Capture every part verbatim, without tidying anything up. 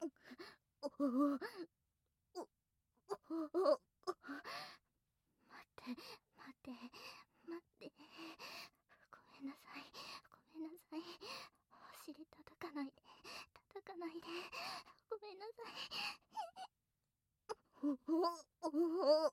おおおおお待って待って待って、ごめんなさいごめんなさい、お尻叩かないで叩かないで、ごめんなさい。おおおお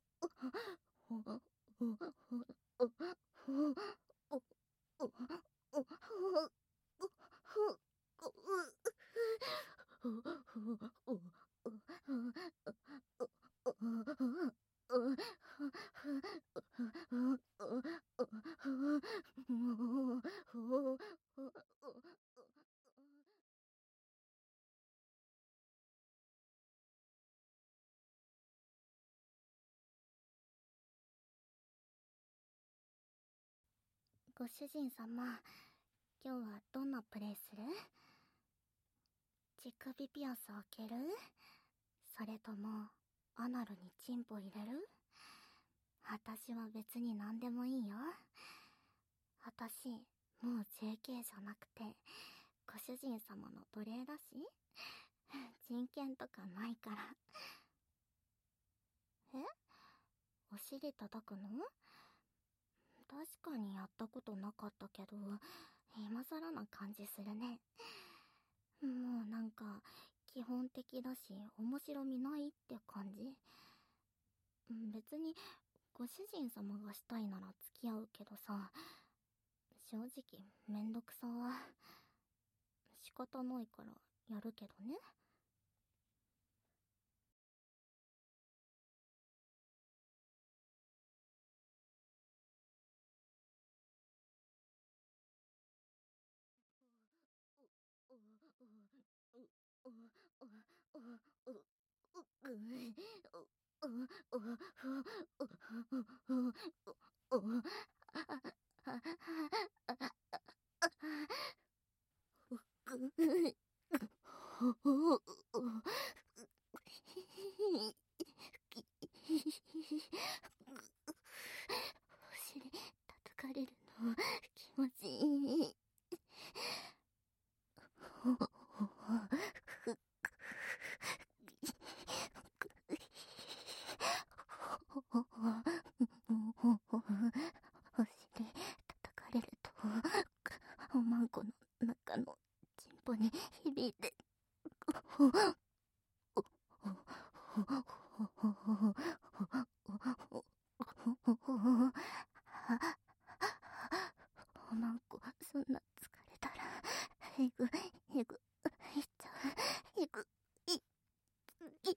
ご主人様、今日はどんなプレイする？乳首ピアス開ける？それともアナルにチンポ入れる？私は別に何でもいいよ。私もう ジェーケー じゃなくてご主人様の奴隷だし人権とかないから。え？お尻叩くの？確かにやったことなかったけど、今更な感じするね。もうなんか基本的だし面白みないって感じ。別にご主人様がしたいなら付き合うけどさ、正直めんどくさ。仕方ないからやるけどね。お尻叩かれるの気持ちいい。お尻叩かれるとおまんこの中のチンポに響いて、おまんこそんな疲れたらえぐえぐいっちゃう、えぐいいい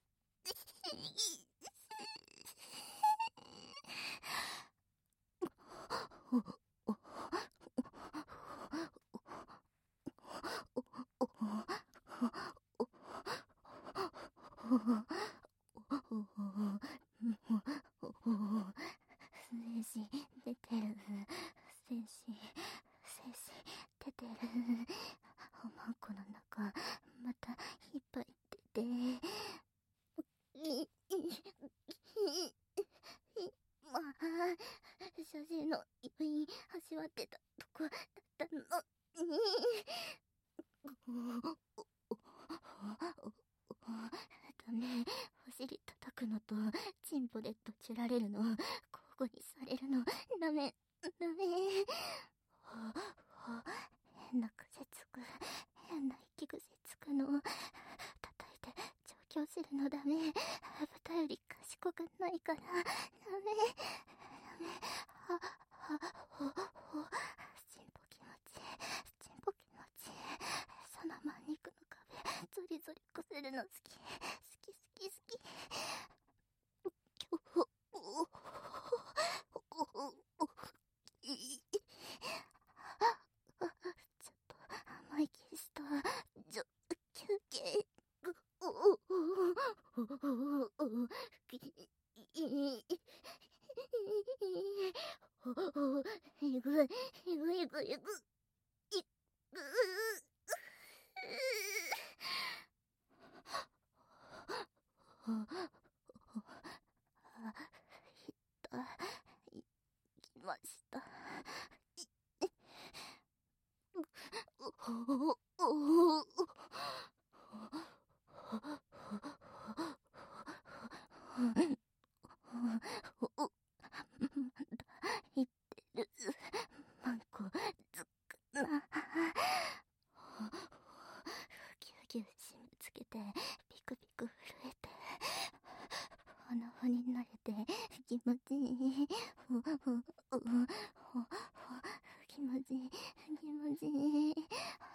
精子出てる、精子精子出てる、おまんこの中またいっぱい出て、いいまあ写真の余韻味わってたとこだったのに。ダメ、お尻叩くのとチンポでとちられるの交互にされるのダメダメ。変な癖つく、変な息癖つくの、叩いて調教するのダメ。豚より賢くないからダメダメ。ははほほ、チンポ気持ちいい、チンポ気持ちいい。そのまん肉の壁ゾリゾリこするの好き好き好き好き。今日おおおいちょっと甘い気した。じょ休憩。おおおおおきいえぐいえぐいえぐいえぐいぐけてピクピク震えてほのほになれて気持ちいい。ふふふふ気持ちいい気持ちいい。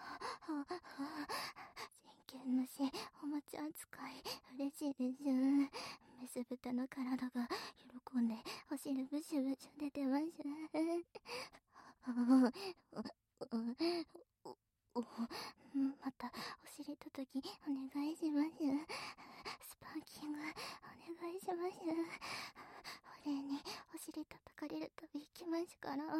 真剣虫おもちゃ扱い嬉しいでしょ。メス豚の体が喜んでお汁ブシュブシュ出てます。またお尻叩きお願いします。スパンキングお願いします。お礼にお尻叩かれるとびきますからお願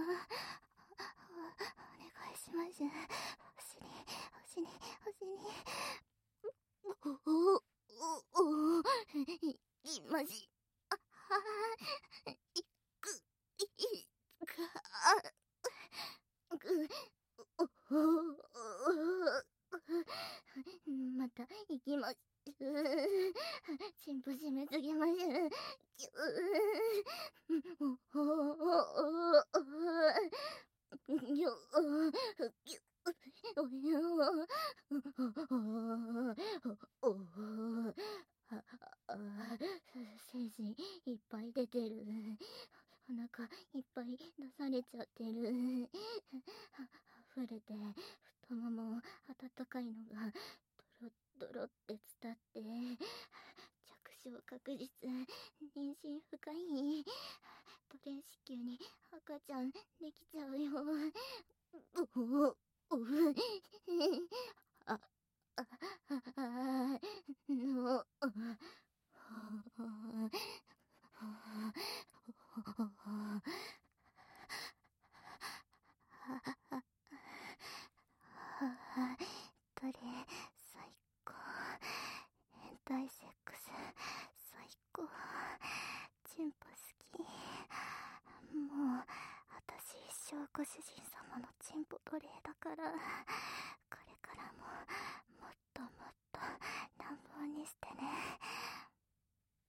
いします。お尻お尻お尻おおおおいきます。あはいくいかぐおおまた行きます。チンポ締めすぎます。おおおよお精子いっぱい出てる。お腹いっぱい出されちゃってる。溢れて太もも温かいのがドロドロって伝って着床確実妊娠深いトレー子宮に赤ちゃんできちゃうよ。おおおあああのトレ最高。変態セックス最高。チンポ好き。もう私一生ご主人様のチンポ奴隷だから、これからももっともっと乱暴にしてね。